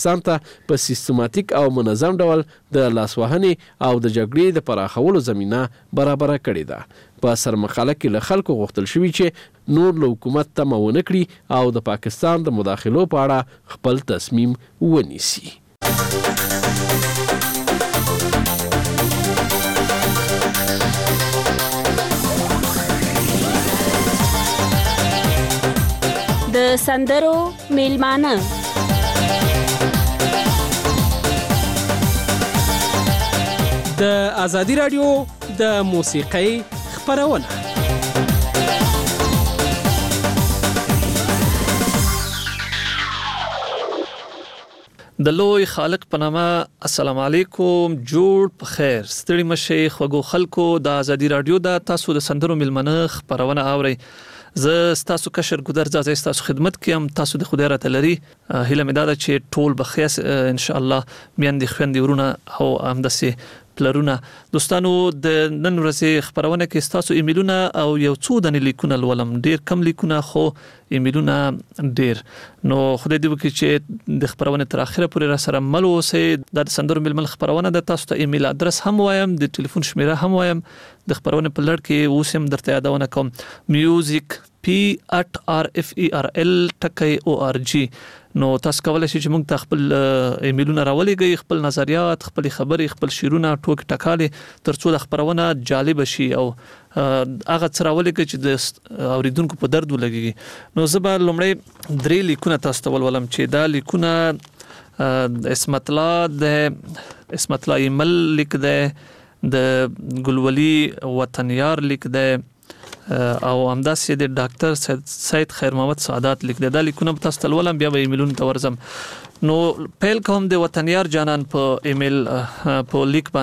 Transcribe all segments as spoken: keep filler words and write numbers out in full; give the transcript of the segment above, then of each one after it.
پاکستان ته په سیستماتیک او منظم ډول د لاسوهنې او د جګړې د پراخولو زمینه برابره کړې ده. په سرمقاله کې له خلکو غوښتل شوي چې نور له حکومت تمه ونه کړي او د پاکستان د مداخلو په اړه خپل تصمیم ونیسي. د سندرو میلمانه د ازادي رادیو د موسیقۍ خپرونه. د لوی خالق په نامه السلام علیکم، جوړ په خیر، ستړي مشي خوږو خلکو. د ازادي رادیو د تاسو د سندرو میلمانه خپرونه اورئ. زه ستاسو کشر ګودر زازه ستاسو خدمت کوم. تاسو د خدای راته لري هیله مې ده چې ټول بخیس ان شاء الله میاندې خويندې ورونه او همداسې پلرونه. دوستانو د نن ورځې خبرونه کې ستاسو ایمیلونه او یو څو د لیکونه لولم. ډیر کم لیکونه خو ایمیلونه ډیر. نو خدای دې وکړي چې د خبرونه تر اخره پورې را سره مل اوسئ. د سندرو ململ خبرونه د تاسو ته ایمیل ادرس هم وایم، د ټلیفون شمیره هم وایم. د خبرونه په لړ کې اوس هم درته یادونه کوم، میوزیک پی at r f e r l ټکی او ار جی. نو تاسو کولای شئ چې موږ ته خپل ایمیلونه راولېږئ، خپل نظریات، خپل خبرې، خپل شیرونه، ټوک ټکالې، ترڅو د خبرونه جالب شي او هغه څه راولېږئ چې د اوریدونکو په درد ولګي. نو زه به لومړی درې لیکونه تاسو ته ولولم چې دا لیکونه اسمت الله د اسمت الله ایمل لیک ده، د ګلولي وطنیار لیک ده او همداسې د ډاکټر سید خیر محمد سعادت لیک ده. دا لیکونه تاسو ته ولولم، بیا به ایمیلونو ته ورځم. نو پیل کوم د وطنیار جانان په ایمیل په لیک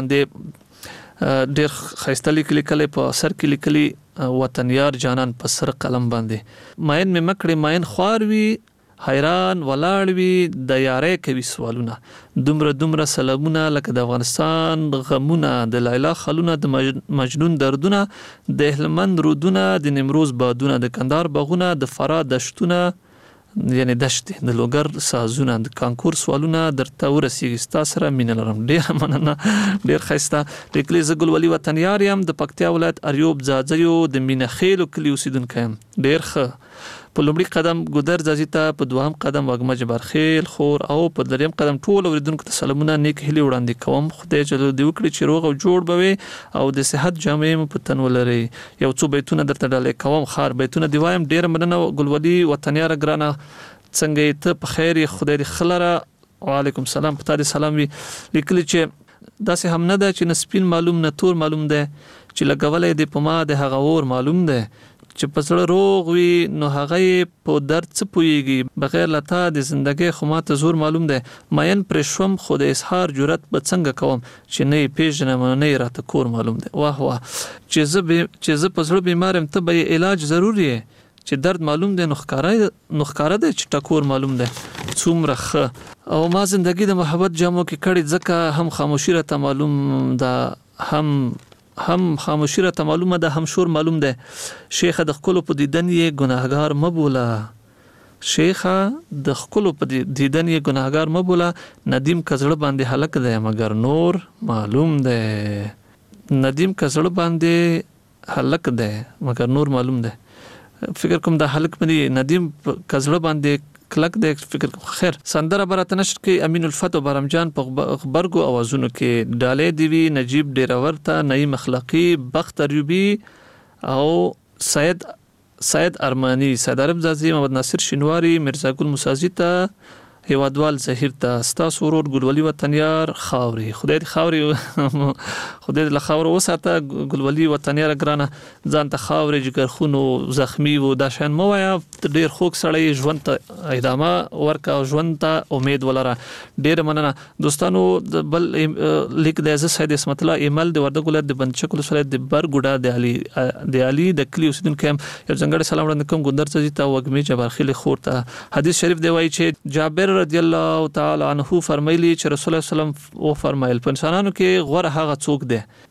باندې. ډېر ښایسته لیک لیکلی، په سر کې لیکلی وطنیار جانان په سر قلم باندې. ماین مې مکړې ماین خوار وي، حیران ولاړ وي، د یارۍ کوي سوالونه، دومره دومره سلامونه لکه د افغانستان غمونه، د لیلا خلونه، د مجنون دردونه، د هلمند رودونه، د نیمروز بادونه، د کندهار باغونه، د فراه دشتونه یعنی دشتې، د لوګر سازونه، د کانکور سوالونه درته ورسیږي. ستا سره مینه لرم. ډېره مننه، ډېر ښایسته لیکلی. زه ګلولي وطنیار یم، د پکتیا ولایت اریوب ځاځیو د مینه خیلو کلي اوسیدونکی یم. ډېر ښه. په لومړي قدم ګودر ځاځي ته، په دوهم قدم وږمه جبارخیل خور او په دریم قدم ټول اوریدونکو ته سلامونه، نیک هیلې وړاندې کوم. خدای جل دې وکړي چې روغ او جوړ به وي او د صحت جامې مو په تن ولري. یو څو بیتونه درته ډالۍ کوم. خار بیتونه دی وایم. ډېر مننه ګلولي وطنیار ګرانه، څنګه ته په خیر؟ خدای دې خلره. وعلیکم السلام. پتا دې سلام وي. لیکلی چې داسې هم نه ده چې نه سپین معلوم نه تور معلوم ده، چې لګولې دې په ما د هغه اور معلوم ده، چې په زړه روغ وي نو هغه په درد څه پوهیږي، بغیر لتا د زندګۍ خو ما ته زور معلوم ده. ماین پرې شوم خو د اظهار جرأت به څنګه کوم، چې نه یې پیژنم نه یې راته کور معلوم ده. واه واه، چې زه چې زه په زړه بیمار یم، ته به یې علاج ضروري یې، چې درد معلوم ده نو ښکاره ده چې ټکور معلوم ده. څومره ښه. او ما زندګي د محبت جامو کې کړې، ځکه هم خاموشي راته معلوم ده، هم هم خاموشی را ته معلومه ده، هم شور معلوم ده. شیخه د خپلو په دیدن یې ګناهګار مبوله، شیخه د خپلو په دیدن یې ګناهګار مبوله. ندیم کزړه باندې هلک ده مگر نور معلوم ده، ندیم کزړه باندې هلک ده مگر نور معلوم ده. فکر کوم د هلک باندې ندیم کزړه باندې کلک د فکر خیر. سندره برات نشر کې امین الفتح برمجان په خبرګو اوازونو کې ډالې دیوی، نجیب ډیراور ته، نعیم اخلاقی، بخت ایوبی او سید سید ارمانی، سید عرب زازی، محمد ناصر شینواری، مرزا ګل موسازی ته، هیوادوال زهیر ته، ستاسو ورور ګلولي وطنیار خاوري. خدای دې خاوري خدای دې له خاور وساته. ګلولي وطنیار ګرانه، ځان ته خاوري جګرخونو زخمی وو دا شان مو وایا. ډیر خوږ سړی، ژوند ته ادامه ورکا او ژوند ته امید ولره. ډیر مننه دوستانو. بل لیک د عزت سید اسمت الله ایمل د وردګ ولایت د بندچک ولسوالۍ د برګوډا د علي د علي د کلی اوسیدونکو یم. یو ځنګړی سلام وړاندې کوم ګوندر ځي ته، وږمې جبارخیل خور ته. حدیث شریف دی وایي چې جابر رضی الله تعالی عنہ فرمایلی چې رسول الله صلی الله علیه وسلم و فرمایل، په انسانانو کې غوره هغه څوک دی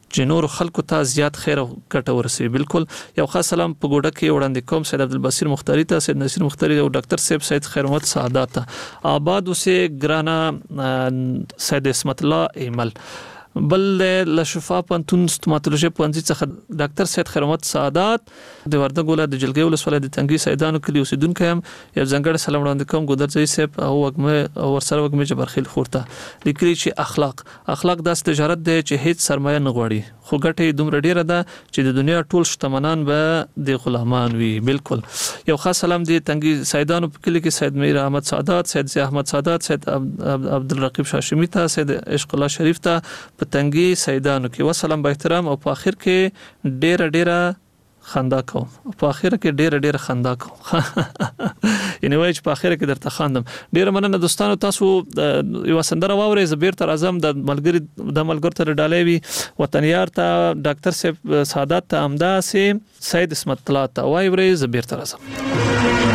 چې نور خلکو ته زیات خیر او ګټه ورسوي. بالکل یو خاص سلام په ګوډه کې وړاندې کوم سید عبدالبصیر مختاری ته، سید نصیر مختاری او ډاکټر صاحب سید خیر محمد سعادت ته آباد اوسه ګرانا سید اسمت الله ایمل بل له شفا پنتون ستوماتولوژي پوهنځي څخه ډاکټر سید خیر محمد سعادت د وردګ ولایت د جلګۍ ولسوالۍ د تنګي سیدانو کلی اوسیدونکو هم یو ځنګړی سلام وړاندې کوم ګودرځي صاحب او وګمه او ورسره وګمه جبرخیل خورته لیکلي چې اخلاق اخلاق د تجارت دی چې هیڅ سرمایه نه غواړي خو ګټه دومره ډیره ده چې د دنیا ټول شتمنان به د غلامان وي. بالکل یو خاص سلام دی تنګي سیدانو په کلی کې سید میر احمد سعادت، سید زی احمد سعادت، سید عبدالرقیب شاشمی ته، سید عشق الله شریف ته په تنګي سیدانو کې وسلام با احترام او په اخر کې ډیره ډیره خندا کوم په اخر کې ډیره ډیره خندا کوم یعنی وای چې په اخر کې درته خاندم. ډیره مننه دوستانو، تاسو یو سندره واورئ زبیر تر اعظم د ملګری د ملګر تر ډالې وی وطنیار ته ډاکټر صاحب سعادت ته امدا سي سید اسمت الله ته وای ورې زبیر تر اعظم.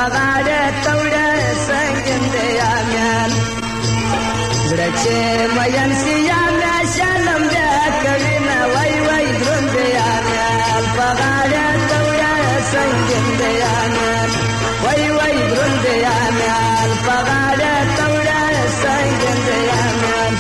پغاړه توړه سنگین دی امیان زړه چې مین سیانا شلم بیا کوي نه وای وای دروند دی امیان پغاړه توړه سنگین دی امیان وای وای دروند دی امیان پغاړه توړه سنگین دی امیان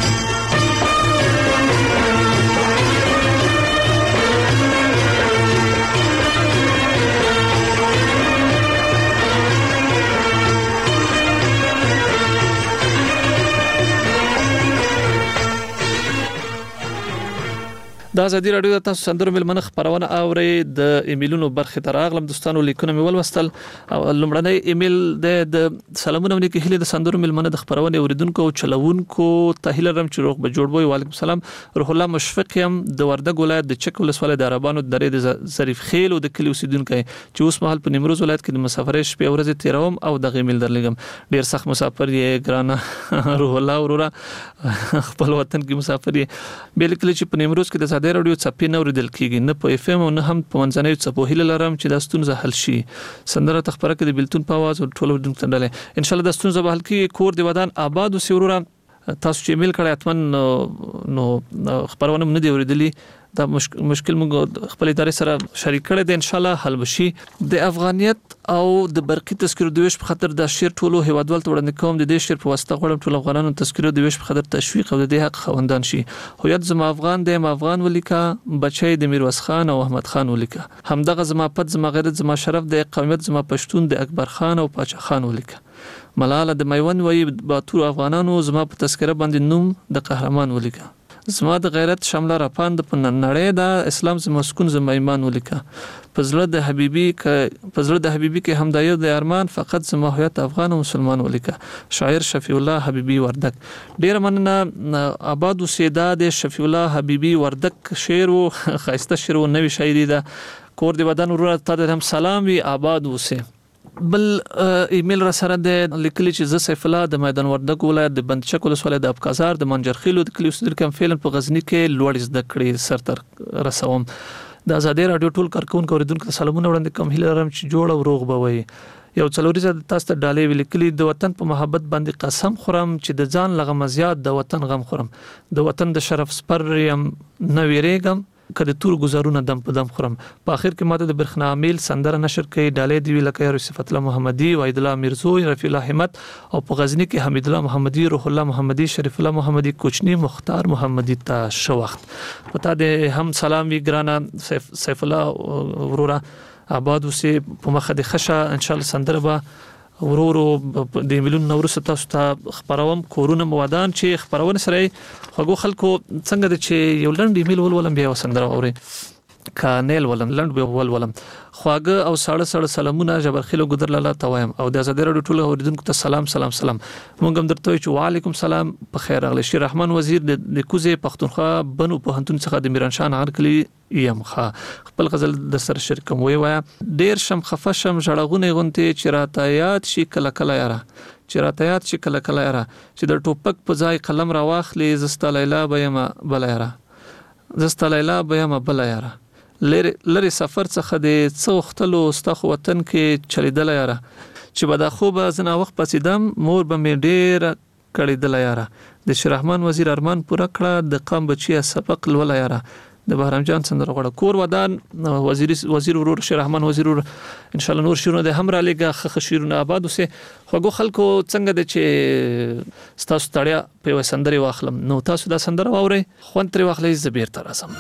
د ازادي رادیو د تاسو سندرو ملمنه خبرونه اوري د ایمیلونو برخه تر اغلم دوستانو لیکونه مې ولوستل او لمړنۍ ایمیل د سلامونه ونی کې هله د سندرو ملمنه د خبرونه اوریدونکو او چلوونکو ته هله رم چې روغ به جوړوي وعلیکم السلام روح الله مشفق يم د وردګ ولایت د چک ولسوالۍ د عربانو درې د ظریف خیل او د کلی اوسیدونکو چې اوس مهال په نیمروز ولایت کې د مسافرې شپې ورځې تیروم او د ایمیل درلګم ډیر سخت مسافر یې ګرانه روح الله ورورا خپل وطن کې مسافر یې بل کلی چې په نیمروز کې د د رادیو چپی نو ردل کیږي نه په اف ام او نه هم په منځنۍ چپو هله لرم چې د ستونزه حل شي سندره تخبره کې د بلتون په आवाज او ټولو دونکو تندلې ان شاء الله د ستونزه به حل کیږي کور دی ودان آباد او سیورا تاسو چې ایمیل کړی اتمن نو خبرونه نه دی اوریدلی دا مشکل موږ خپل ادارې سره شریک کړی دی ان شاء الله حل بشي د افغانیت او د برقي تذکرو د ویش په خاطر د شیر ټولو هیوادوال ته وړاندې کوم د دې شیر په واسطه غواړم ټول افغانانو تذکرو د ویش په خاطر تشویق او د دې حق خوندان شي هویت زما افغان دی ما افغان ولیکا بچی د میرویس خان او احمد خان ولیکا همدغه زما پد زما غیرت زما شرف د قومیت زما پښتون د اکبر خان او پاچا خان ولیکا ملاله د میوند وی باتور افغانانو زما په تذکره باندې نوم د قهرمان ولیکا زما د غیرت شامله راپاند په نړۍ د اسلام زما مسكون زما ایمان ولیکا پزړه د حبيبي ک پزړه د حبيبي کې همدایو د ارمان فقط زما هویت افغان او مسلمان ولیکا شاعر شفیع الله حبيبي وردک ډیر مننه آباد سیدا د شفیع الله حبيبي وردک شعر او خاصه شعر او نوی شاعري ده کور دی ودان ورور ته هم سلام وی آباد وسه بل ایمیل را سره د لیکلي چې ز سیف الله د میدان وردګ ولایت د بندچک ولسوالۍ د ابکازار د منجرخیلو د کلیو صدر کم فعلا په غزنی کې لوړ زده کړې سرتر رسوم د ازادي رادیو ټول کارکونکو اوریدونکو سلامونه وړاندې کوم هیله لرم چې جوړ او روغ به وي یو څلوريزه تاسو ته ډالې ولیکلي د وطن په محبت باندې قسم خورم چې د ځان لغه مزيات د وطن غم خورم د وطن د شرف سپر يم نه ویریږم کله تور گزارونه دم په دم خورم په اخر کې ماده د برخنا عامل سندره نشر کوي ډالې دی لکه صفت الله محمدي وحید الله میرزوی رفیع الله همت او په غزنی کې حمید الله محمدي روح الله محمدي شریف الله محمدي کوچنی مختار محمدي ته شو وخت پتا د هم سلام وی ګرانه سیف, سیف الله ورورا آباد وسه په مخه د خشه ان شاء الله سندره به ورورو د ایمیلونو نورسته تاسو ته خبروم کورونه موادان چې خبرونه سره خو خلکو څنګه د چې یو لند ایمیل ولولم بیا وسندره اوري کانل ولم لند به ولولم خواګه او ساړه ساړه سلامونه جبرخیلو ګدر لاله توایم او د ازادي رادیو ټول اوریدونکو ته سلام سلام سلام مونږ هم درته چې وعلیکم سلام په خیر اغلی شي رحمان وزیر د کوزه پښتونخوا بنو په هنتون څخه د میرانشاه هرکلی یم ښه خپل غزل د سر شرکم وی وای ډیر شم خفشم ژړغونه غونته چې راتایات شي کله کله یاره چې راتایات شي کله کله یاره چې د ټوپک په ځای قلم را واخلي زستا لیلا بیم بل یاره زستا لیلا بیم بل یاره لری لری سفر څخه د څوختلو ستخ وطن کې چلیدل یاره چې بدا خوب زنا وخت پسیدم مور به می ډیر کړیدل یاره د شرحمان وزیر ارمان پورا کړه د قام بچی سبق لول یاره د بهرام جان سندره غوړه کور ودان وزیر وزیر ورور شرحمان وزیر ورور ان شاء الله نور شیرونه د هم را لګه خخ شیرونه آباد وسه خوګو خلکو څنګه د چې تاسو تړیا په سندره واخلم نو تاسو دا سندره واوري خون تر واخلې زبیر تر اسم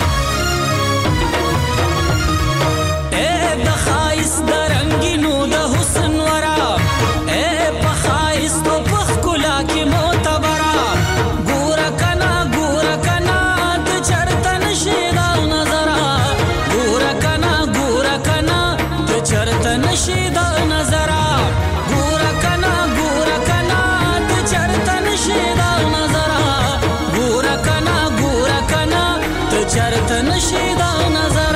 د خایس د رنگینو د حسن ورا اے په خایس تو په کلا کې معتبرا ګور کنا ګور کنا د چرتن شیدا نظر ګور کنا ګور کنا د چرتن شیدا نظر ګور کنا ګور کنا د چرتن شیدا نظر ګور کنا ګور کنا د چرتن شیدا نظر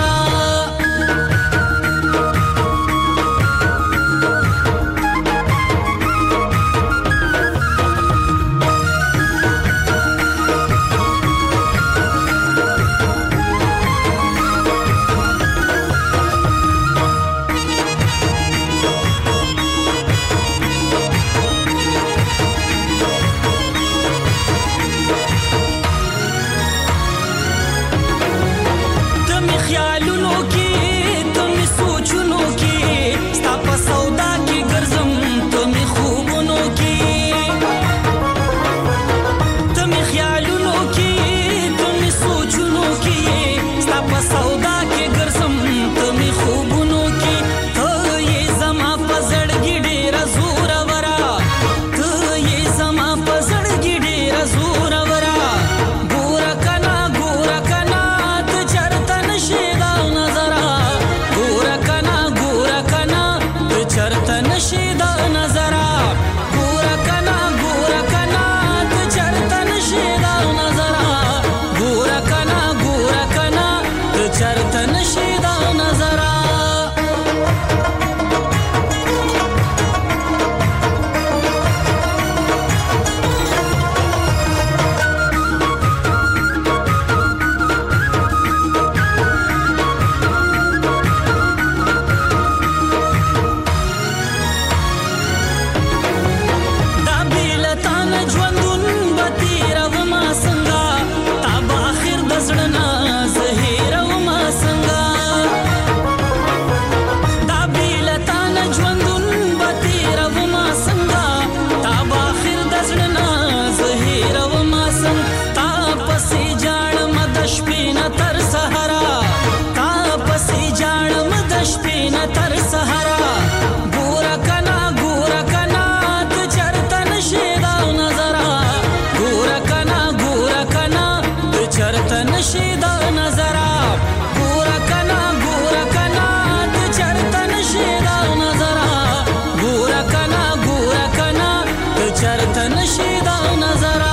زهیر او ما څنګه دا بیلتا نه ژوندون به تیرو ما څنګه تا به آخر د زړه نه زهیر او ما څنګه تا پسې جاړم د شپې نه تر سهاره تا پسې جاړم د شپې نه تر سهاره ګوره کنا ګوره کنا ته چرته نشې دا نظره ګوره کنا ګوره کنا ته چرته نشې دا نظره ګوره کنا ګوره کنا ته چرته نشې دا نظره ګوره کنا ګوره کنا ته چرته نشې دا نظره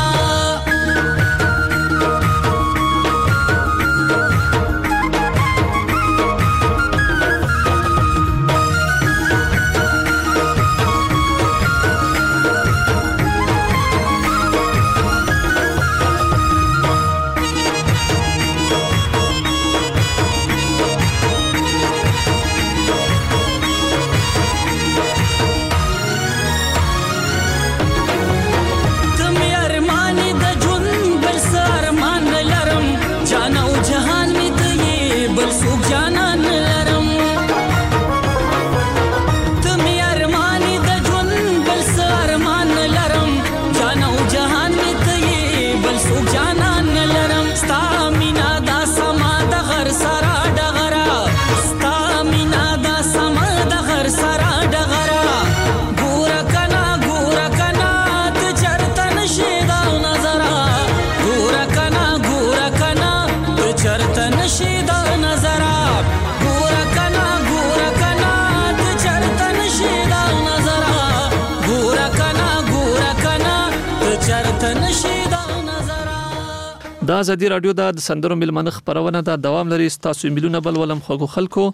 دا ازادي رادیو د سندرو میلمنه خبرونه دا دوام لري تاسو ایمیلونه بل ولم خوګو خلکو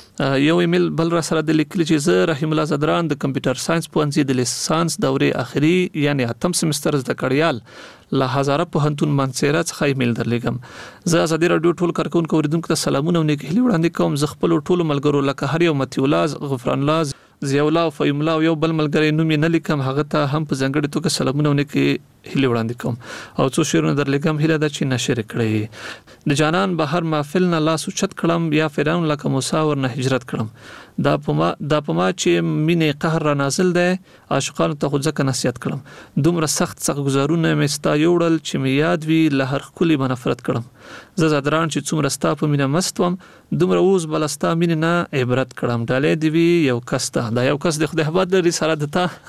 یو ایمیل بل را سره د لیکل چې زه رحیم الله زدران د کمپیوټر ساينس پوهنځي د لیسانس دورې اخري یعنی اتم سمستر زده کړیال له هزاره پوهنتون منصيره څخه ایمیل درلګم زه ازادي رادیو ټول کارکونکو اوریدونکو ته سلامونه او نیک هیلې وړاندې کوم زه خپل ټول ملګرو لکه هر یو متي الله غفران الله ضیاء الله او فیم الله یو بل ملګری نوم نه لیکم هغه ته هم په ځنګړې توګه سلامونه او نیک هیلې وړاندې کوم او څو شعرونه درلګم هیله ده چې نشر کړئ د جانان بهر محفل نه لاس اوچت کړم یا فرعون لکه موسی ورنه هجرت کړم دا پما دا پما چې مینې قهر را نازل ده عاشقانو ته خو ځکه نصیحت کړم دومره سخت سخت گزارونه مې ستا یوړل چې مې یاد وی له هر خولي منفرت کړم زه زدران چې څومره ستا په مینه مست وم دومره اوس بلستا مینې نه عبرت کړم ډالې دی وی یو کس ته دا یو کس د خدای حباد لري سره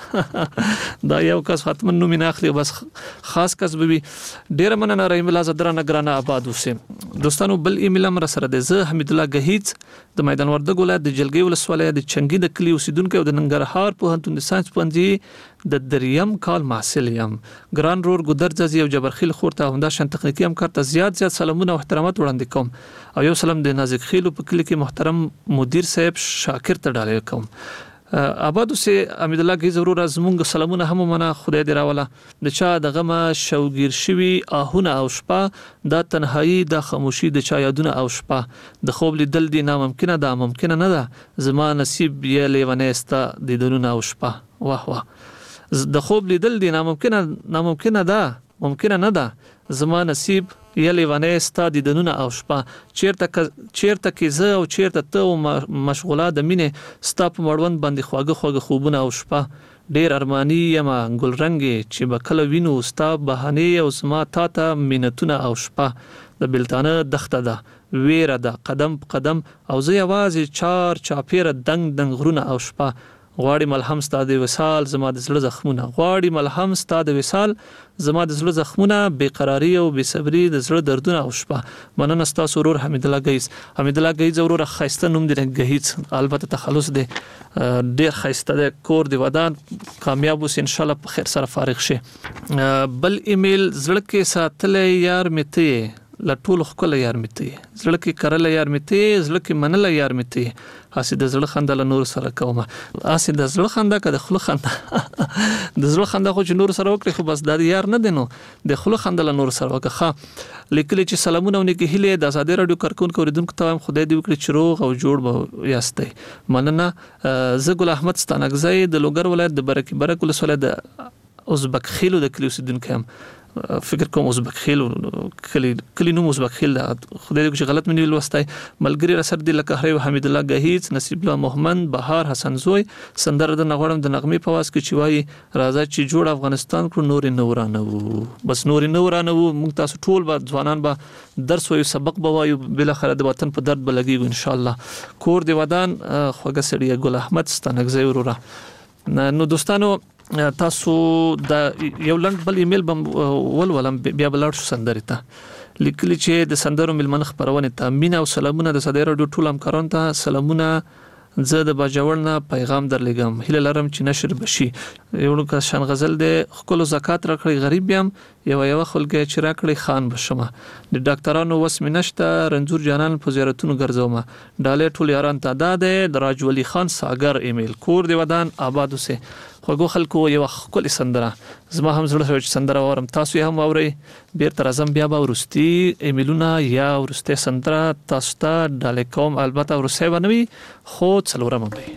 دته دا یو کس ختم نو مینه اخلي بس خاص کس به ډیر مننه رحیم الله زدران ګرانه آباد اوسه دوستانو بل ایمیل هم را سره ده زه حمید الله گهیت د میدان وردګ ولایت د جلګي ولسوالۍ د چنګي د کلی اوسیدونکو د ننګرهار پوهنتون د ساينس پوهنځي د دریم کال محصل یم ګران رور ګودرځي او جبرخیل خورته همدا شان تخنیکی همکار ته زیات زیات سلامونه او احترامات وړاندې کوم او یو سلام د نازک خیلو په کلی کې محترم مدیر صاحب شاکر ته ډالې کوم آبادو سه امید الله کی ضرور از مونږ سلامونه هم منه خدای دې راوله د چا د غمه شوګیر شوی آهونه او شپه د تنهایی د خاموشي د چا یادونه او شپه د خوب لیدل دی ناممکنه ده ممکنه نه ده زما نصیب یې لیونه استا د دنونه او شپه واه واه د خوب لیدل دی ناممکنه ناممکنه ده ممکنه نه ده زما نصیب یلی ونه استا د دنونه او شپه چیرته چیرته کې زه او چیرته ته مشغوله د مینې ستا په مړوند باندې خواږه خواږه خوبونه او شپه ډیر ارمانی یم ګل رنګ چې بکله وینو ستا بهانه او زما تا ته مینتونه او شپه د بلتانه دخته ده ویره ده قدم په قدم او زه یوازې چار چاپیره دنګ دنګ غرونه او شپه غواړي ملهم ستا د وصال زما د زړه زخمونه غواړي ملهم ستا د وصال زما د زړه زخمونه بیقراری او بے صبری د زړه دردونه او شپه مننه ستا سرور حمید الله گیس حمید الله گیس ضرور خیسته نوم دی گیس البته تخلص دی ډیر خیسته د کور دی ودان کامیاب اوس ان شاء الله په خیر سره فارغ شي بل ایمیل زړه کې ساتلې یار مته لټول خپل یار مته زړه کې کرل یار مته زړه کې منل یار مته اسی د زړه خنده نور سره کومه اسی د زړه خنده کده خلو خنده د زړه خنده خو نور سره وکړي خو بس د یار نه دینو د خلو خنده نور سره وکړه لیکل چې سلامونه ونګي هله د آزادي رادیو کارکونکو اوریدونکو ته خدای دې وکړي چې روغ او جوړ به یاستئ مننه زه ګل احمد ستانګزی د لوګر ولایت د برکې برک ولسوالۍ د ازبک خیلو د کلیو سیدونکو هم فکر کوم ازبک خیل کلی کلی نو ازبک خیل دا خدای دې چې غلط منی ولوستای ملګری رسد د لکه هری حمید الله گهیز نصیب الله محمد بهار حسن زوی سندره د نغړم د نغمې په واس کې چې وایي راځه چې جوړ افغانستان کړو نور نه ورانه وو بس نور نه ورانه وو موږ تاسو ټول به ځوانان به درس وایو سبق به وایو بل اخر د وطن په درد به لګیږو ان شاء الله کور دی ودان خوګه سړی ګل احمد ستنګزی وروره نو دوستانو تاسو د یو لند بل ایمیل بم ولولم بیا بلار شو سندري ته لیکلی چې د سندرو ملمن خبرونه ته مینا او سلامونه د صدر رادیو ټول همکاران ته سلامونه زه د باجوړ نه پیغام درلګم هله لرم چې نشر بشي یو نو شان غزل د خپل زکات راکړي غریب یم یو یو خلګي چې راکړي خان بشمه د ډاکټرانو وس منشته رنزور جانان په زیارتونو ګرځوم ډالې ټول یاران تعداد د راج ولی خان ساګر ایمیل کور دی ودان آباد اوسه خوګو خلکو یو خپل سندره زما هم زړه شوی سندره اورم تاسو هم اورئ بیر تر ازم بیا به ورستی ایمیلونه یا ورسته سندره تاسو ته ډالې کوم البته ورسې بنوي خو څلورم به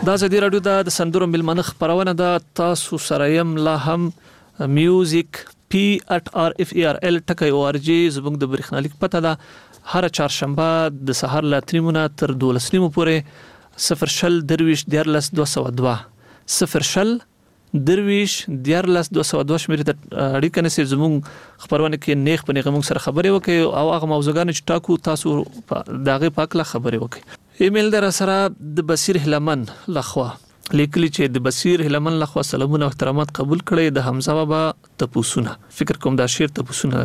دا ازادي رادیو د سندرو ملمنه خبرونه ده. تاسو سره يم لا هم میوزیک پی ات آر اف ای آر ال ټکی او ار جی زبنګ د برېښنالیک پته ده. هر چهارشنبه د سهار له تریمونه تر دولس نیمو پورې صفر شل درویش دیارلس دوه سوه دوه صفر شل درویش دیارلس دوه سوه دوه شمیرې ته اړیکه نیسئ. زموږ خبرونه کې نیغ په نیغه موږ سره خبرې وکړئ او هغه موضوعګانې چې ټاکو تاسو د هغې په هکله خبرې وکړئ. ایمیل در سره د بصیر هلمن لخوا لیکلی چې د بصیر هلمن لخوا سلامونه او احترامات قبول کړئ. د حمزه بابا تپوسونه فکر کوم دا شعر تپوسونه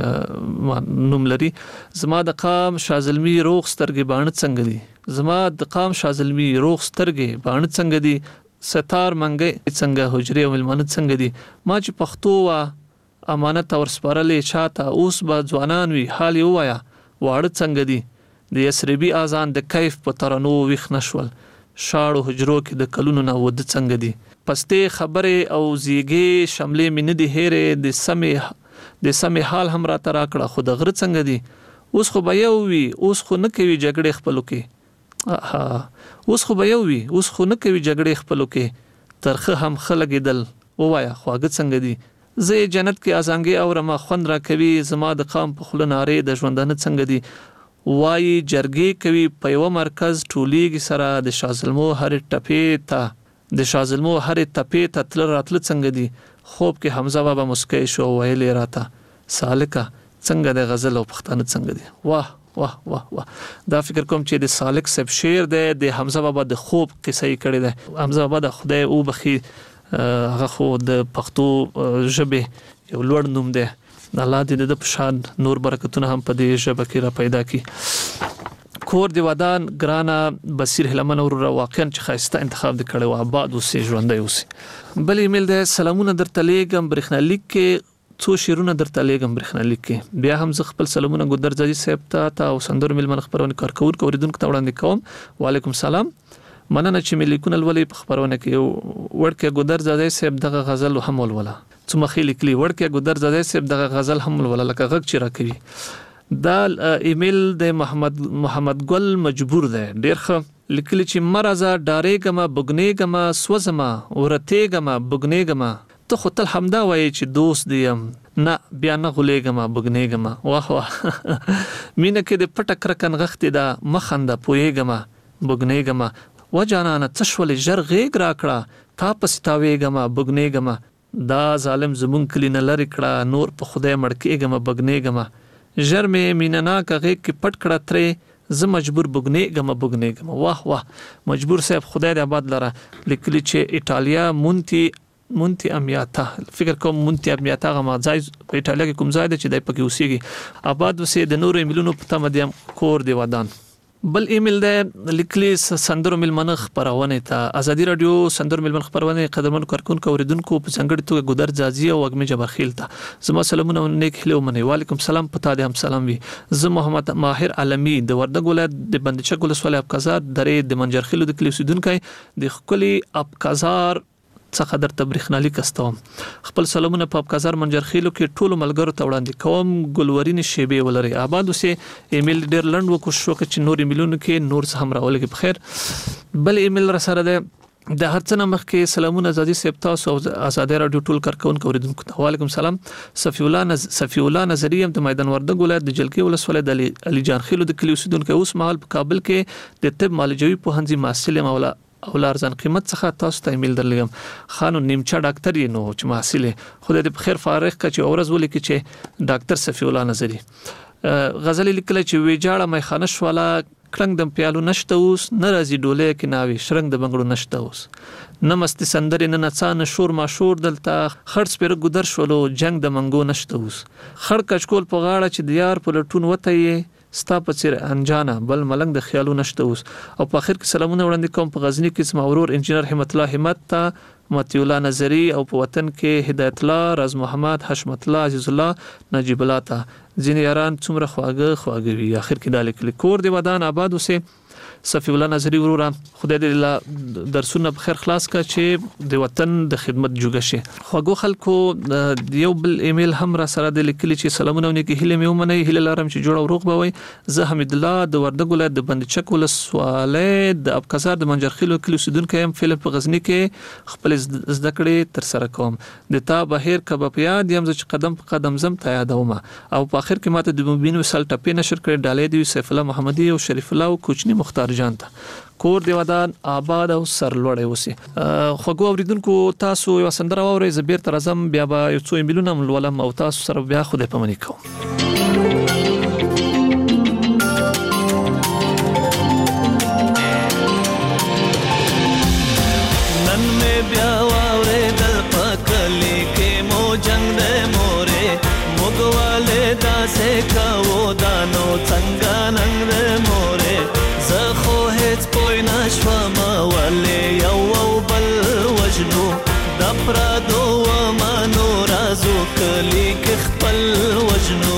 نوم لري. زما د قام شازلمی روغ سترګې باڼه څنګه دي زما د قام شازلمی روغ سترګې باڼه څنګه دي ستار منګي څنګه حجرې او ملمنه څنګه دي ما چې پښتو وا امانت اور سپارلې چاته اوس به ځوانان وي حال یې وایا واړه څنګه دي د یسربی اذان د کیف په ترانو ویښ نشول شاړو حجرو کې د کلونو نه ود څنګه دي پستې خبره او زیږې شملې مين دي هېره د سمې د سمې حال هم را تر کړه خو د غره څنګه دي اوس خو به یو وي اوس خو نه کوي جګړې خپلو کې اها اوس خو به یو وي اوس خو نه کوي جګړې خپلو کې ترخه هم خلګیدل وایا خواږه څنګه دي زه جنت کې ازانګي او رما خوند را کوي زما د قام په خله ناره د ژوندانه څنګه دي وای جرګې کوي په یو مرکز ټولیږي سره د شازلمو هر ټپې ته د شازلمو هر ټپې ته تل راتل څنګه دي خوب کې حمزه بابا مسکی شو ویلې راته سالکه څنګه د غزل او پښتانه څنګه دي واه واه واه واه دا فکر کوم چې د سالک سب شعر دی د حمزه بابا د خوب قصه یې کړې ده. حمزه بابا د خدای او بخي هغه خو د پښتو ژبه یو لوړ نوم دی. الله دې د پشان نور برکتونه هم په دې ژبه کې را پیدا کړي. کور دی ودان ګرانا بصیر هلمن اور واقعا چې خاصه انتخاب د کړي او آباد اوسې ژوندۍ اوسې. بل ایمیل ده سلامونه درته لیږم برېښنالیک کې څو شیرونه درته لیږم برېښنالیک کې بیا هم زه خپل سلامونه ګودر ځاځي صاحب ته تا او سندر ملمن خبرونه کارکور کوریدونکو ته وړاندې کوم. وعلیکم سلام مننه چې مې لیکونه ولې په خبرونه کې ورکه ګودر ځاځي صاحب دغه غزل هم ولوله څومره خېل کلی ورکه ګودر ځاځي صاحب دغه غزل هم ولوله لکه غږ چې را کوي. دا ایمیل د محمد محمد ګل مجبور ده ډیر ښه لیکلی چې مرزه ډارېګما بګنېګما سوزما ورتېګما بګنېګما ته خو تل همدا وایي چې دوست دیم نه بیا نه غولېګما بګنېګما واه واه مینه کې د پټه کرکن غختې ده مخنده پوهېګما بګنېګما و جانانه څشول ژر غېګ را کړه تا پستاوېګما بګنېګما دا ظالم زمون کلی نه لری کړه نور په خدای مړکېګما بګنېګما ژر مې میننا کغه کې پټ کړه ترې ز مجبور بګنېګما بګنېګما واه واه مجبور صاحب خدای دې آباد لره لیکلی چې ایتالیا مونتی مونتی امیاتا فکر کوم مونتی امیاتا غما ځای په ایتالیا کې کوم ځای دی چې دای پکې اوسېږي آباد وسې د نورو ایمیلونو په تمه دیم کور دی ودان. بل ایمیل ده لیکلی سندرو ملمنه خبرونه ته ازادي رادیو سندرو ملمنه خبرونه قدرمن کارکونکو اوریدونکو په څنګه توګه ګودر ځاځي او وګمه جبرخیل ته زما سلامونه نیک هلو منی. وعلیکم سلام پتا دې هم سلام وي. زه محمد ماهر عالمی د وردګ ولایت د بندچک ولسوالۍ ابقازار درې د منجرخیل د کلی اوسیدونکو د خپل ابقازار څخه درته برېښنالیک استوم. خپل سلامونه په ابقازار منجرخیلو کې ټولو ملګرو ته وړاندې کوم. ګلورین شیبې ولري آباد اوسې ایمیل ډیر لنډ وکړو شو چې نور ایمیلونو کې نور څه هم راولګي بخیر. بل ایمیل را سره ده د هر څه مخ کې سلامونه ازادي صاحب تاسو او آزادي رادیو ټول کارکونکو اوریدونکو ته وعلیکم سلام. صفی الله نز صفی الله نظریم د میدان وردګ ولایت د جلکی ولسوالۍ د علي جان خیلو د کلی اوسیدونکو اوس مهال په کابل کې د طب معالجوي پوهنځي محصل مولا او لارزان قیمت څخه تاسو ته ایمیل درلګم خانو نیمچا ډاکټر یې نو چې محصل خدای دې په خیر فارغ کړي چې اورز ولیکي چې ډاکټر صفی الله نظری غزل لیکل چې ویجاړه مې خانه شواله کلنګ د پیالو نشته اوس ناراضي ډولې کې ناوي شرنګ د بنگړو نشته اوس نمست سندر نه نڅان شور ما شور دلته خرڅ پر ګدر شولو جنگ د منګو نشته اوس خړ کچکول په غاړه چې دیار په لټون وته یې ستا په چیر انجانا بل ملنګ د خیالو نشته اوس. او په اخر کې سلامونه وړاندې کوم په غزنی کې اسم اورور انجنیر همت الله همت ته متی الله نظری او په وطن کې هدایت الله راز محمد حشمت الله عزیز الله نجیب الله ته ځینې یاران څومره خواږه خواږه وي. اخر کې د لیکل کور دی ودان آباد اوسه صفی الله نظری وروره خدای دې درسونه په خیر خلاص کا چې د وطن د خدمت جوګه شي. خوږو خلکو یو بل ایمیل هم را سره د لیکلي چې سلامونه ونی کې هله مې ومنه هله لارم چې جوړ او روغ بوي. زه حمید الله د وردګ ولایت د بندچک ولسوالۍ د ابکزار د منجرخیلو کلی اوسیدونکی یم. فلم په غزنی کې خپل زده کړې تر سره کوم. د تا بهیر کبه په یاد یم چې قدم په قدم زم ته یادوم. او په اخر کې ماته د مبین وسال ټپې نشر کړې ډالې دی سیف الله محمدي او شریف الله او کوچنی مختار جان ته. کور دی ودان آباد او سرلوړی اوسي. خوږو اوریدونکو تاسو یو سندره واورئ زبیر تر اعظم بیا به یو څو ایمیلونه ولولم او تاسو سره بیا خو دې پمنې کوم. نن مې بیا واورېدل په کلي کې مو جنګ دی مورې موږ والې داسې کوو دا نو څنګه ننګ دی مورې زه خو هېڅ پوی نه شوم ولې یو او بل وژنو د پردو ومنو رازو کلي کې خپل وژنو.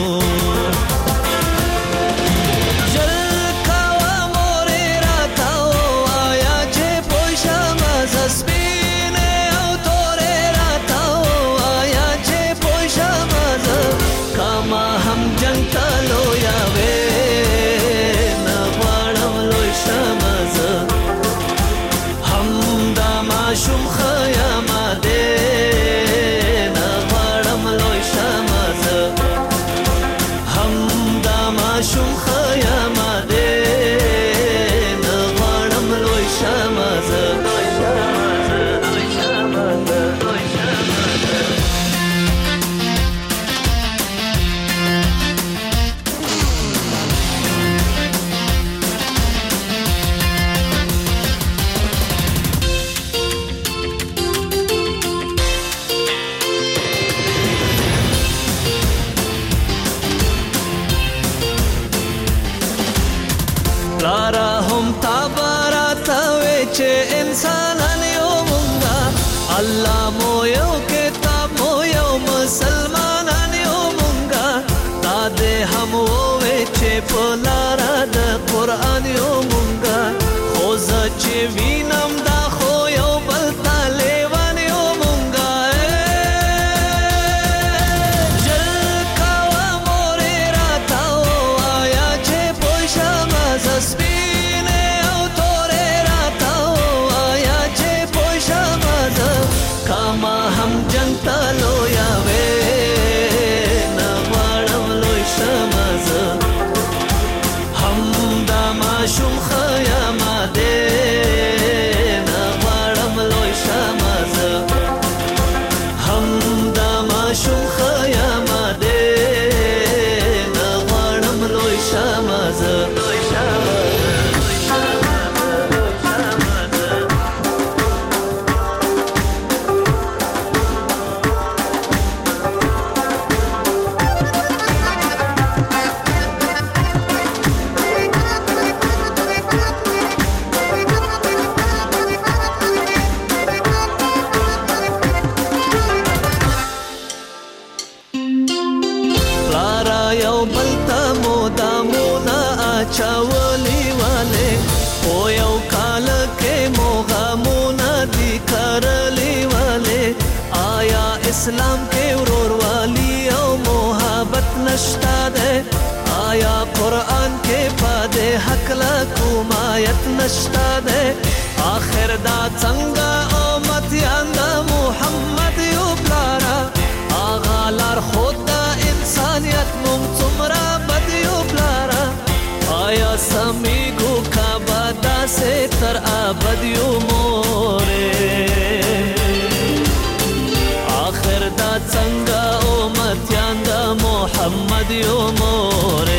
شوم خیام دې نه غواړم لوی شمه زه هم دا ماشوم خیام دې نه غواړم لوی شمه زه لوی شمه زه لوی شمه زه لوی شمه زه. لارا هم تابارات وچه انسانان یو مونگا الله مو یو کتاب مو یو مسلمانان یو مونگا تا دې هم وچه په لارا د قرآن یو مونگا خو زه چې وینم دا خو یو بل طالبان یو مونگا. شوم خیام دې نه غواړم لوی شمه زه هم دا ماشوم خیام دې نه غواړم لوی شمه زه لوی شمه چاولی والے او یو کال کې مو غمونه دي کرلی والے آیا اسلام کې ورور والی او محبت نشتا ده آیا قرآن کې پدې حق لا کومایت نشتا ده آخر دا څنګه امتیان دا محمد یو پلارا آغا لار خود دا انسانیت مم څومره بد یو پلارا آیا سمیگو کعبه سے تر ابد یو موره آخر دا څنګه امتیان دا محمد یو موره.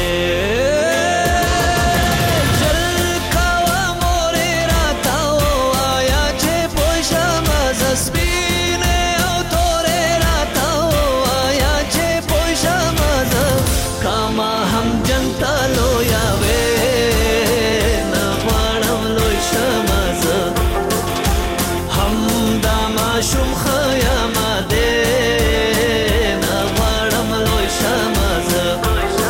شوم خیام دې نه غواړم لوی شمه زه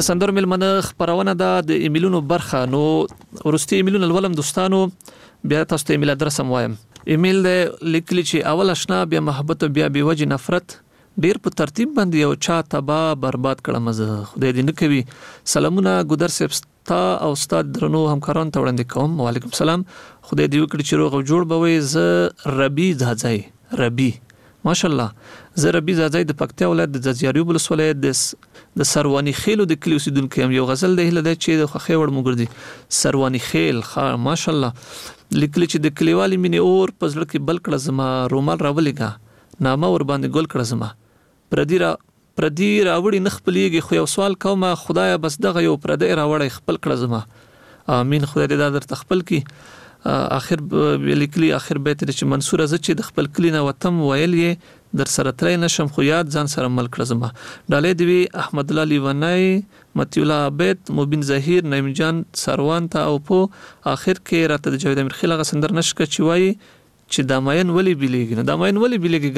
د سندرو ملمنه خبرونه ده د ایمیلونو برخه. نو ورستي ایمیلونه ولوم دوستانو، بیا تاسو ته ایمیل ادرس هم وایم. ایمیل د لیکلی چې اول آشنا، بیا محبت، بیا بیوجه نفرت، ډیر په ترتیب باندې یو چا تبا برباد کړم زه، خدای دې نه کوي. سلامونه ګودر صاحب تا او استاد درنو همکاران ته وړاندې کوم. وعلیکم السلام، خدای دې وکړي چې روغ او جوړ به وي. زه ربي ځاځي ربي ماشاءالله زه ربي ځاځي د پکتیا ولایت د ځاځیاریو ولسوالۍ د د سروانی خیلو د کلی اوسیدونکو یم. یو غزل د هله د چې د خوخي وړ مګردي سروانی خیل خا ماشاءالله لیکلی چې د کلیوالي مینې اور په زړه کې بل کړه زما، رومال راولېګا نامه ور باندې ګل کړه زما، پردي را پردي راوړي نه خپلېږي، خو یو سوال کومه خدایا بس دغه یو پردی راوړی خپل کړه زما. امین، خدای دې دا درته خپل کړي. اخر لیکلی اخر بیت چې منصور از چې د خپل کلی نه وتم ویل یې در سره تلای نشم، خو یاد ځان سره مل کړه زما. ډالې دی احمد الله لیونای، متی الله عبید، مبین ظهیر، نعیم جان سروان ته او په اخر کې راته د جاوید امیر خیل غ سندر نشکه چې وای چې داماین ولی بیلیږي. نه داماین ولی بیلیږي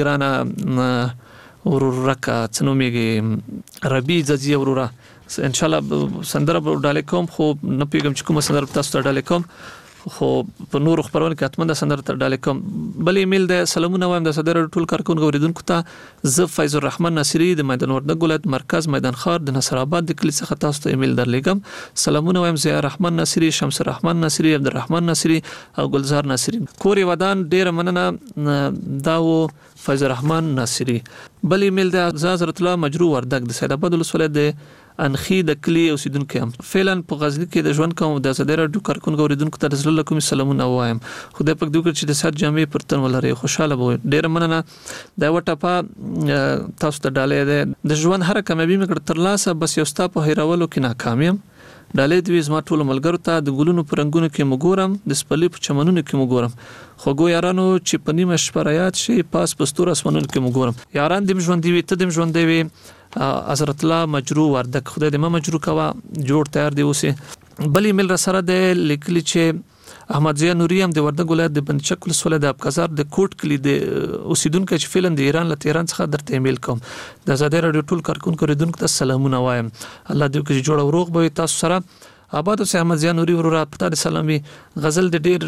ګرانه ورور رکا څنومېږي ربي ځځي ورورا. ان شاء الله سندره ډالې کوم، خو نه پیګم چې کومه سندره تاسو ته ډالې کوم، خو په نور خبرونه کې اتمنه سندره تر ډالې کوم. بل ایمیل د سلامونه وایم د صدر ټول کارکونکو اوریدونکو ته. ز فیض الرحمن ناصری د میدان وردګ ولایت مرکز میدان خار د نصر آباد د کلی څخه تاسو ته ایمیل درلېږم. سلامونه وایم ضیاء الرحمن ناصری، شمس الرحمن ناصری، عبدالرحمن ناصری او گلزار ناصری. کوري ودان ډیر مننه دا و فیض الرحمن ناصری. بل ایمیل د حضرت الله مجرو وردګ د سید آباد ولسوالۍ د انخی د کلی اوسیدونکو هم. فعلا په غزنی کې د ژوند کوم د زده راډیو کارکونکو اوریدونکو ته رسول کوم سلامونه وایم. خدای پاک دې وکړي چې د سات جامع پر تن ولري، خوشاله به ډیر مننه. دا وټه تاسو ته ډالې ده د ژوند هر کامیابی مګر تر لاسه بس یو ستا په هیرولو کې ناکامیم. ډالې دوی زما ټول ملګرو ته د ګلونو پرنګونو کې مګورم، د سپلې په چمنونو کې مګورم، خوګو یارانو چې په نیمه شپه رایات شي پاس پستور اسمنونو کې مګورم. یاران دې ژوند دی ته دې ژوند دی حضرت الله مجرو وردک، خدای دې ما مجرو کوا جوړ تیار دی اوسه. بل ایمیل را سره د لیکلی چې احمد ضیا نوري هم د وردګ ولایت د بندچک ولسوالۍ د ابکزار د کوټ کلی د اوسیدونکو چې فعلا د ایران له تهران څخه درته ایمیل کوم. د زده راډیو ټول کارکونکو اوریدونکو ته سلامونه وایم. الله دې وکړي جوړ او روغ به تاسو سره آباد اوسه. احمد ضیا نوري ورور پتا د سلامي غزل د ډیر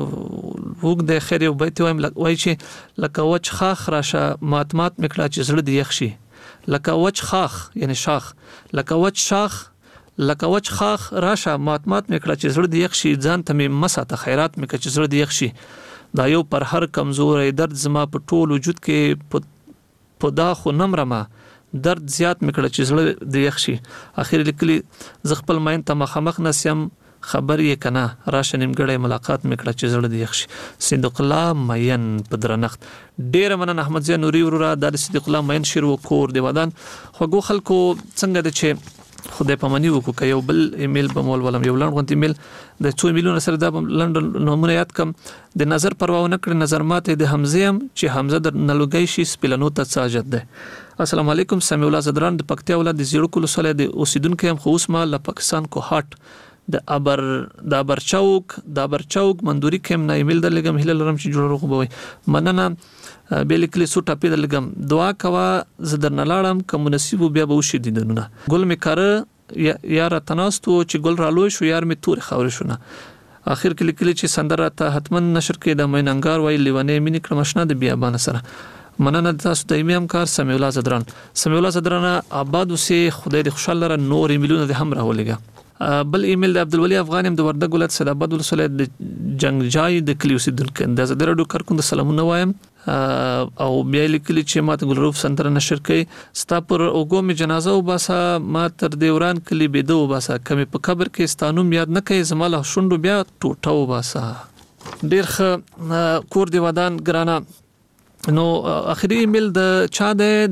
وګ د خیر یو بیت وایم وای چې لکه وچ خاخ راشه ماتمات میکړه چې زړه دی یخشي، لکه وچ خاخ یعنی شاخ، لکه وچ شاخ لکه وچ خاخ راشه ماتمات میکړه چې زړه دی یخشي، ځان ته می مساته خیرات میکړه چې زړه دی یخشي. دا یو پر هر کمزورې درد زما په ټول وجود کې په دا خو نمرمه درد زیات میکړه چې زړه دی یخشي. اخر لیکلی ز خپل ماین ته مخامخ نسیم خبر یې کنه راشه نیمګړی ملاقات میکړه چې زړه دی یخشي. صدیق الله مین په درنخت. ډیر مننه احمد ضیا نوري ورور د صدیق الله مین شیر و کور دی ودان. خوګو خلکو څنګه د چې خدای پامنی وکړه یو بل ایمیل به مول ولم یو لاند ایمیل د څو ایمیلونو سره د لندن نمونه یاد کم. د نظر پروا نه کړ نظر ماته د حمزه هم چې حمزه د نلوګی شي سپلنو ته ساجد ده. السلام علیکم. سمیع الله زدران د پکتیا ولایت د زیړو کلو سره د اوسیدونکو هم خو اوس ما له پاکستان کو هټ د ابر د ابر چوک د ابر چوک مندوري کم نه ایمیل درلګم هله لرم چې جوړ روغ بوي مننه. بیل کلی سو ټاپی درلګم دعا کوا زدر نه لاړم کوم نصیب بیا به وشي دیدنونه ګل می کړه یار تناستو چې ګل رالوي شو یار می تور خاور شونه. اخر کې لیکلی چې سندره ته حتمن نشر کې د میننګار وای لیونه مینی کړمشنه د بیا بان سره. مننه تاسو د ایمیم کار سمیع الله زدران. سمیع الله زدران آباد اوسه خدای دې خوشاله لره نور ایمیلونه د هم راولېګا. بل ایمیل د عبدالولی افغان هم د وردګ ولایت سید آباد ولسوالۍ د جنگجای د کلی اوسیدونکو د زده راډیو کارکون د سلامونه وایم. او بیا لیکلی چې ماته ګلروف سندره نشر کړي ستا پر اوګو می جنازه وباسه ما تر دیوران کلی بيدو وباسه کمی په قبر کې ستانوم یاد نه کوي زماله شوندو بیا ټوټه وباسه. ډیر ښه کور دی ودان ګرانه. نو اخري ایمیل د چا ده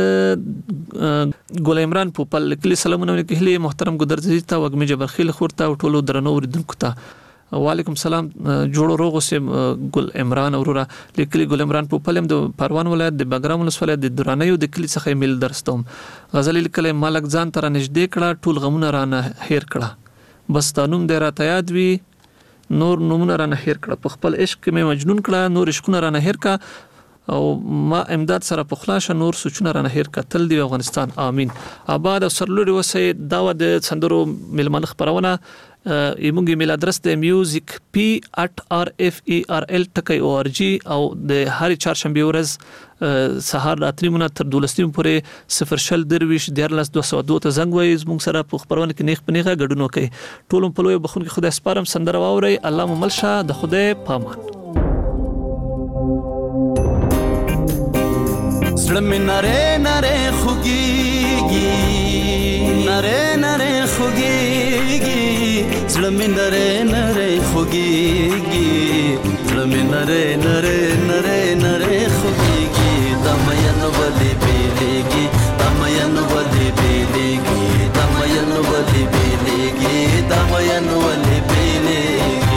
د ګل عمران پوپل لیکلی سلامونه لیکلی محترم ګدرزی ته وګمی جبرخیل خورته او ټولو درنو اوریدونکو ته. وعلیکم سلام جوړ روغ اوسه ګل عمران اورورا لیکلی ګل عمران پوپل هم د پروان ولایت د بګرام ولسوالۍ د درانیو د کلی څخه ایمیل درستوم. غزل لیکلی مالک ځان تر نږدې کړه ټول غمونه رانه هیر کړه بس تانوم د راته یاد وی نور نمونه رانه هیر کړه په خپل عشق کې مې مجنون کړه نور عشقونه رانه هیر کړه او ما امداد سره په خلاص نور سوچونه رانه هیر کتل دی افغانستان امين آباد او سرلوري وسه دا د سندرو ملمن خبرونه ایمونګ ایمیل ادرس د میوزیک پی at r f e r l ټکی او ار جی او د هر چهارشنبه ورځ سهار راتریمونه تر دولسنیم پورې صفر شل درویش دیارلس دوه سوه دوه ته زنګ وایي زموږ سره په خبرونه کې نیخ پنیغه ګډون وکړي ټول په لوی بخون کې خدای سپارم سندره واوري الله مو ملشه د خدای پامان زړه مې نری نری خوږیږي نری نری خوږیږي زړه مې نری نری خوږیږي زړه مې نری نری نری نری خوږیږي دا مین ولې بیلیږي دا مین ولې بیلیږي دا مین ولې بیلیږي دا مین ولې بیلیږي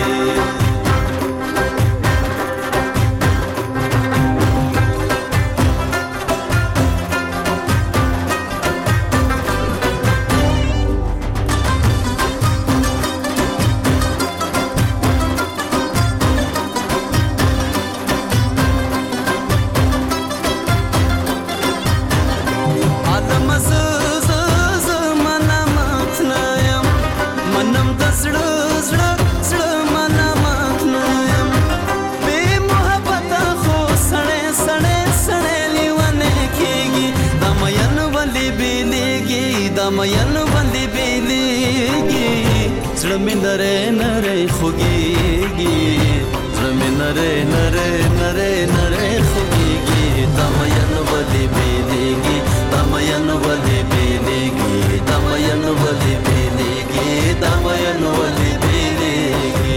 مین باندې بیلیږي زړه مې نری نری خوږیږي زړه مې نری نری نری نری خوږیږي دا مین باندې بیلیږي دا مین باندې بیلیږي دا مین باندې بیلیږي دا مین باندې بیلیږي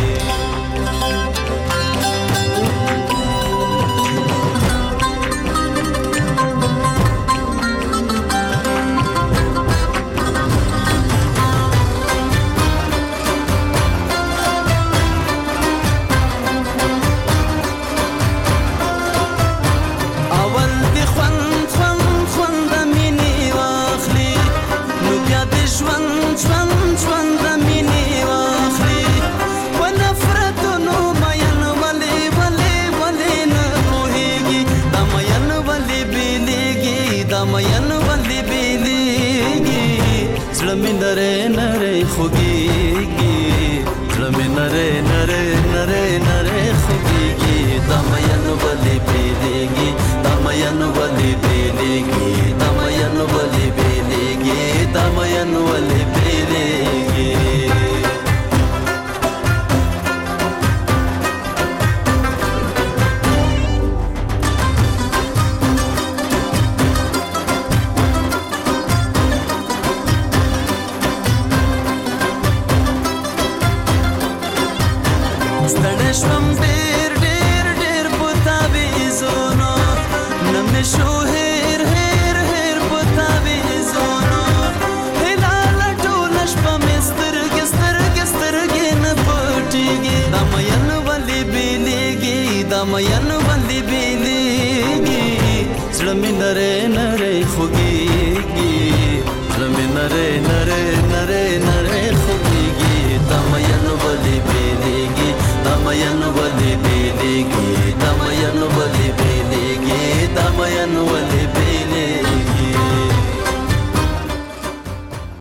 نره نره خوږیږي زړه مې نره نره نره نره خوږیږي دا مین ولې بیلیږي دا مین ولې بیلیږي دا مین ولې بیلیږي دا مین ولې بیلیږي شوم ډېر ډېر ډېر پتا ویزونو نمې شو هېر هېر هېر پتا ویزونو هلال ټول شپه مې سترګې سترګې سترګې نه پټېږي دا مین ولې بیلیږي دا مین ولې بیلیږي زړه مې نری نری خوږیږي زړه مې نری نری نری نری خوږیږي دا مین ولې بیلیږي دا مین ولې بیلیږي دا مین ولې بیلیږي دا مین ولې بیلیږي